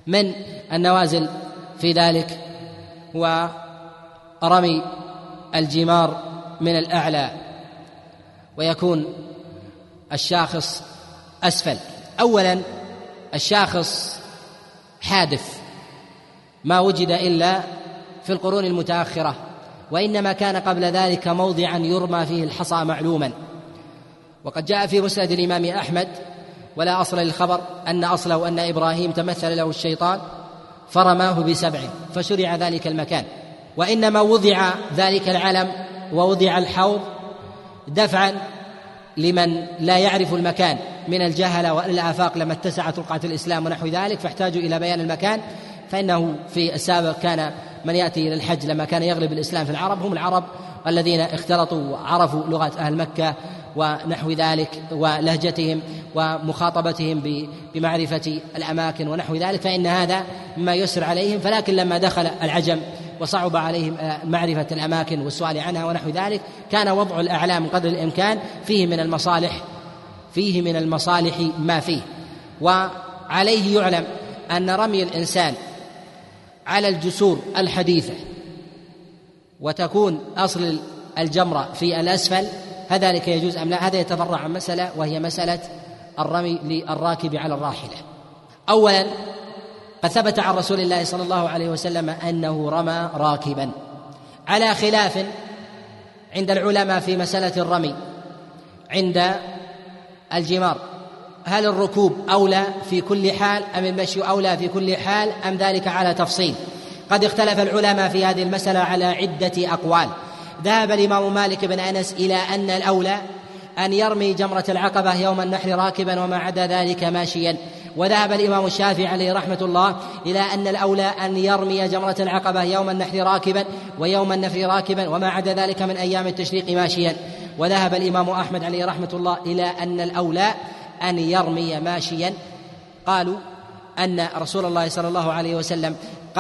من النوازل في ذلك هو رمي الجمار من الأعلى، ويكون الشاخص أسفل. أولا الشاخص حادث ما وجد إلا في القرون المتأخرة، وإنما كان قبل ذلك موضعا يرمى فيه الحصى معلوما. وقد جاء في مسند الإمام أحمد ولا أصل للخبر أن أصله أن إبراهيم تمثل له الشيطان فرماه ب7 فشرع ذلك المكان، وإنما وضع ذلك العلم ووضع الحوض دفعا لمن لا يعرف المكان من الجهلة والآفاق لما اتسعت رقعة الإسلام ونحو ذلك فاحتاجوا إلى بيان المكان. فإنه في السابق كان من يأتي إلى الحج لما كان يغلب الإسلام في العرب هم العرب الذين اختلطوا وعرفوا لغة أهل مكة ونحو ذلك ولهجتهم ومخاطبتهم بمعرفة الأماكن ونحو ذلك، فإن هذا مما يسر عليهم. فلكن لما دخل العجم وصعب عليهم معرفة الأماكن والسؤال عنها ونحو ذلك كان وضع الأعلام قدر الإمكان فيه من المصالح ما فيه. وعليه يعلم أن رمي الإنسان على الجسور الحديثة وتكون أصل الجمرة في الأسفل هذلك يجوز أم لا؟ هذا يتفرع عن مسألة، وهي مسألة الرمي للراكب على الراحلة. أولا قد ثبت عن رسول الله صلى الله عليه وسلم أنه رمى راكبا، على خلاف عند العلماء في مسألة الرمي عند الجمار، هل الركوب أولى في كل حال أم المشي أولى في كل حال أم ذلك على تفصيل؟ قد اختلف العلماء في هذه المسألة على عدة أقوال. ذهب الإمام مالك بن أنس إلى أن الأولى أن يرمي جمرة العقبة يوم النحر راكبا وما عدا ذلك ماشيا. وذهب الإمام الشافعي عليه رحمة الله إلى أن الأولى أن يرمي جمرة العقبة يوم النحر راكبا ويوم النفر راكبا وما عدا ذلك من أيام التشريق ماشيا. وذهب الإمام أحمد عليه رحمة الله إلى أن الأولى أن يرمي ماشيا. قالوا أن رسول الله صلى الله عليه وسلم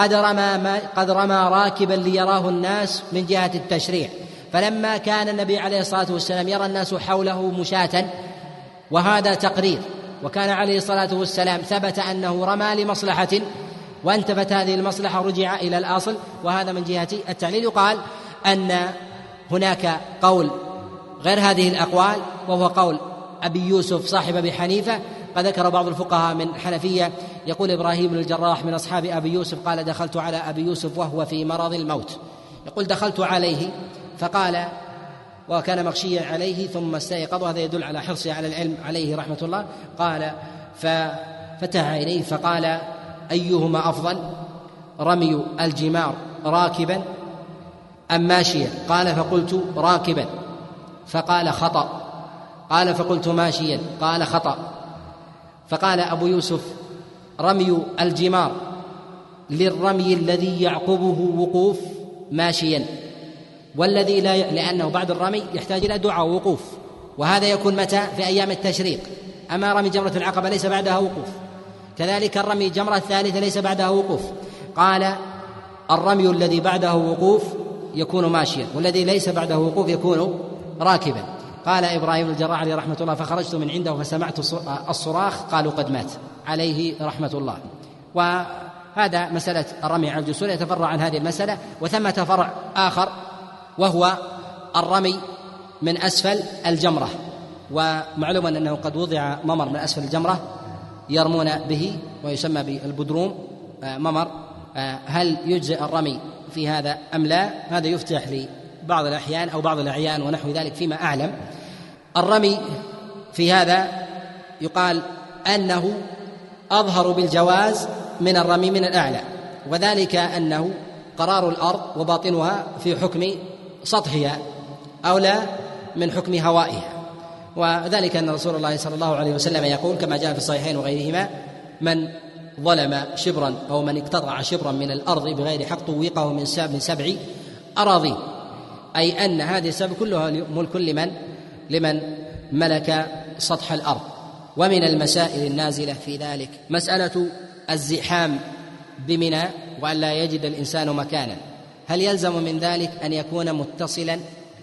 قد رمى راكبا ليراه الناس من جهة التشريع، فلما كان النبي عليه الصلاة والسلام يرى الناس حوله مشاة وهذا تقرير، وكان عليه الصلاة والسلام ثبت أنه رمى لمصلحة وانتفت هذه المصلحة رجع إلى الأصل، وهذا من جهة التعليل. يقال أن هناك قول غير هذه الأقوال وهو قول أبي يوسف صاحب أبي حنيفة. قد ذكر بعض الفقهاء من حنفية يقول إبراهيم بن الجراح من أصحاب أبي يوسف قال دخلت على أبي يوسف وهو في مرض الموت، يقول دخلت عليه فقال وكان مغشيا عليه ثم استيقظ، وهذا يدل على حرصه على العلم عليه رحمة الله. قال ففتح إليه فقال أيهما أفضل رمي الجمار راكبا أم ماشيا؟ قال فقلت راكبا، فقال خطأ. قال فقلت ماشيا، قال خطأ. فقال أبو يوسف رمي الجمار للرمي الذي يعقبه وقوف ماشيا، والذي لا لأنه بعد الرمي يحتاج إلى دعاء ووقوف، وهذا يكون متى؟ في أيام التشريق. أما رمي جمرة العقبة ليس بعدها وقوف، كذلك الرمي جمرة الثالثة ليس بعدها وقوف. قال الرمي الذي بعده وقوف يكون ماشيا، والذي ليس بعده وقوف يكون راكبا. قال إبراهيم الجراح عليه رحمة الله فخرجت من عنده فسمعت الصراخ قالوا قد مات عليه رحمة الله. وهذا مسألة الرمي على الجسور يتفرع عن هذه المسألة. وثمة فرع آخر وهو الرمي من أسفل الجمرة، ومعلوم أنه قد وضع ممر من أسفل الجمرة يرمون به ويسمى بالبدروم ممر. هل يجزئ الرمي في هذا أم لا؟ هذا يفتح لبعض الأحيان أو بعض الأعيان ونحو ذلك فيما أعلم. الرمي في هذا يقال أنه أظهر بالجواز من الرمي من الأعلى، وذلك أنه قرار الأرض وباطنها في حكم سطحها أولى من حكم هوائها، وذلك أن رسول الله صلى الله عليه وسلم يقول كما جاء في الصحيحين وغيرهما من ظلم شبرا أو من اقتطع شبرا من الأرض بغير حق طوقه من 7 أراضين، أي أن هذه السبب كلها ملك لمن ملك سطح الأرض. ومن المسائل النازلة في ذلك مسألة الزحام بمنى وأن لا يجد الإنسان مكانا. هل يلزم من ذلك أن يكون متصلا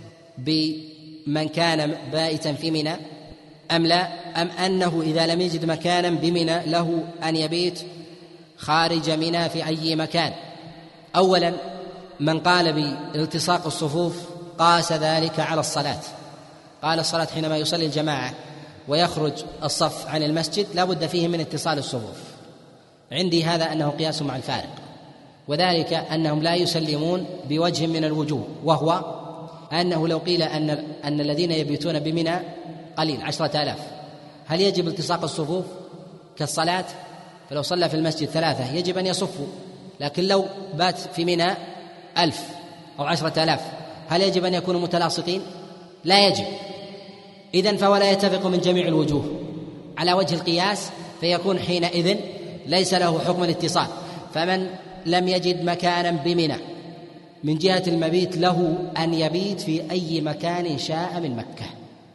بمن كان بائتا في منى أم لا؟ أم أنه إذا لم يجد مكانا بمنى له أن يبيت خارج منى في أي مكان. أولا من قال بالتصاق الصفوف قاس ذلك على الصلاة، قال الصلاة حينما يصلي الجماعة ويخرج الصف عن المسجد لا بد فيه من اتصال الصفوف. عندي هذا أنه قياس مع الفارق، وذلك أنهم لا يسلمون بوجه من الوجوه، وهو أنه لو قيل أن الذين يبيتون بمنى قليل 10,000 هل يجب التصاق الصفوف كالصلاة؟ فلو صلى في المسجد 3 يجب أن يصفوا، لكن لو بات في منى 1000 أو 10,000 هل يجب أن يكونوا متلاصقين؟ لا يجب. إذن فهو لا يتفق من جميع الوجوه على وجه القياس، فيكون حينئذ ليس له حكم الاتصال. فمن لم يجد مكانا بمنى من جهة المبيت له أن يبيت في أي مكان شاء من مكة،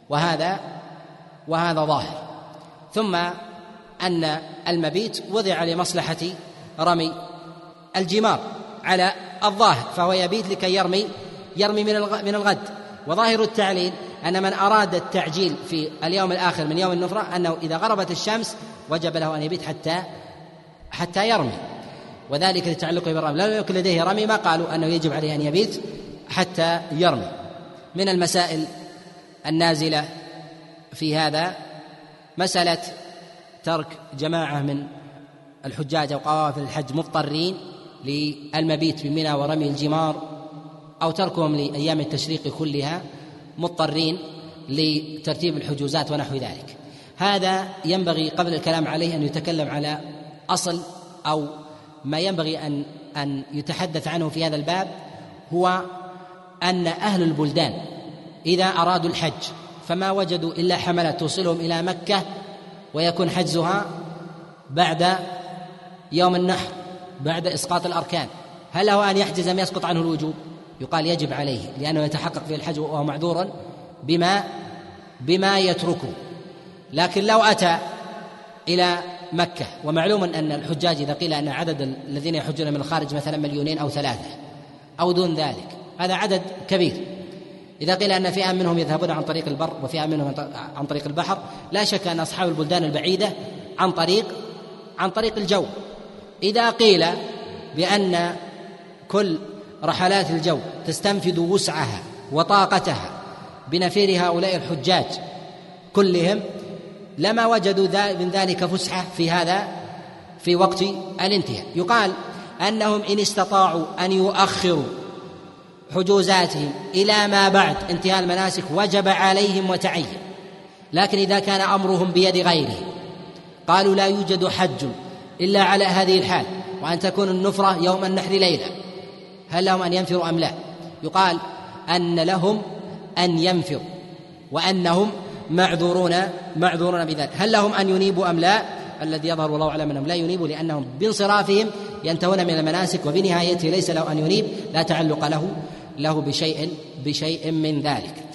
وهذا ظاهر. ثم أن المبيت وضع لمصلحة رمي الجمار على الظاهر، فهو يبيت لكي يرمي من الغد. وظاهر التعليل أن من أراد التعجيل في اليوم الآخر من يوم النفرة أنه إذا غربت الشمس وجب له أن يبيت حتى يرمي، وذلك لتعلقه بالرمي. لو يكن لديه رمي ما قالوا أنه يجب عليه أن يبيت حتى يرمي. من المسائل النازلة في هذا مسألة ترك جماعة من الحجاج أو قوافل الحج مضطرين للمبيت بمنى ورمي الجمار، أو تركهم لأيام التشريق كلها مضطرين لترتيب الحجوزات ونحو ذلك. هذا ينبغي قبل الكلام عليه أن يتكلم على أصل أو ما ينبغي أن يتحدث عنه في هذا الباب، هو أن أهل البلدان إذا أرادوا الحج فما وجدوا إلا حملة توصلهم إلى مكة ويكون حجزها بعد يوم النحر بعد إسقاط الأركان، هل له أن يحجز أم يسقط عنه الوجوب؟ يقال يجب عليه، لأنه يتحقق في الحج وهو معذور بما يتركه. لكن لو أتى إلى مكة، ومعلوم أن الحجاج إذا قيل أن عدد الذين يحجون من الخارج مثلا 2 أو 3 أو دون ذلك، هذا عدد كبير. إذا قيل أن فئة منهم يذهبون عن طريق البر وفئة منهم عن طريق البحر، لا شك أن أصحاب البلدان البعيدة عن طريق الجو. إذا قيل بأن كل رحلات الجو تستنفذ وسعها وطاقتها بنفير هؤلاء الحجاج كلهم، لما وجدوا من ذلك فسحة في وقت الانتهاء. يقال أنهم إن استطاعوا أن يؤخروا حجوزاتهم إلى ما بعد انتهاء المناسك وجب عليهم وتعين. لكن إذا كان أمرهم بيد غيره، قالوا لا يوجد حج إلا على هذه الحال وأن تكون النفرة يوم النحر ليلة، هل لهم أن ينفروا أم لا؟ يقال أن لهم أن ينفروا وأنهم معذورون بذلك. هل لهم أن ينيبوا أم لا؟ الذي يظهر والله أعلم أنهم لا ينيبوا، لأنهم بانصرافهم ينتهون من المناسك، وبنهايته ليس له أن ينيب، لا تعلق له بشيء من ذلك.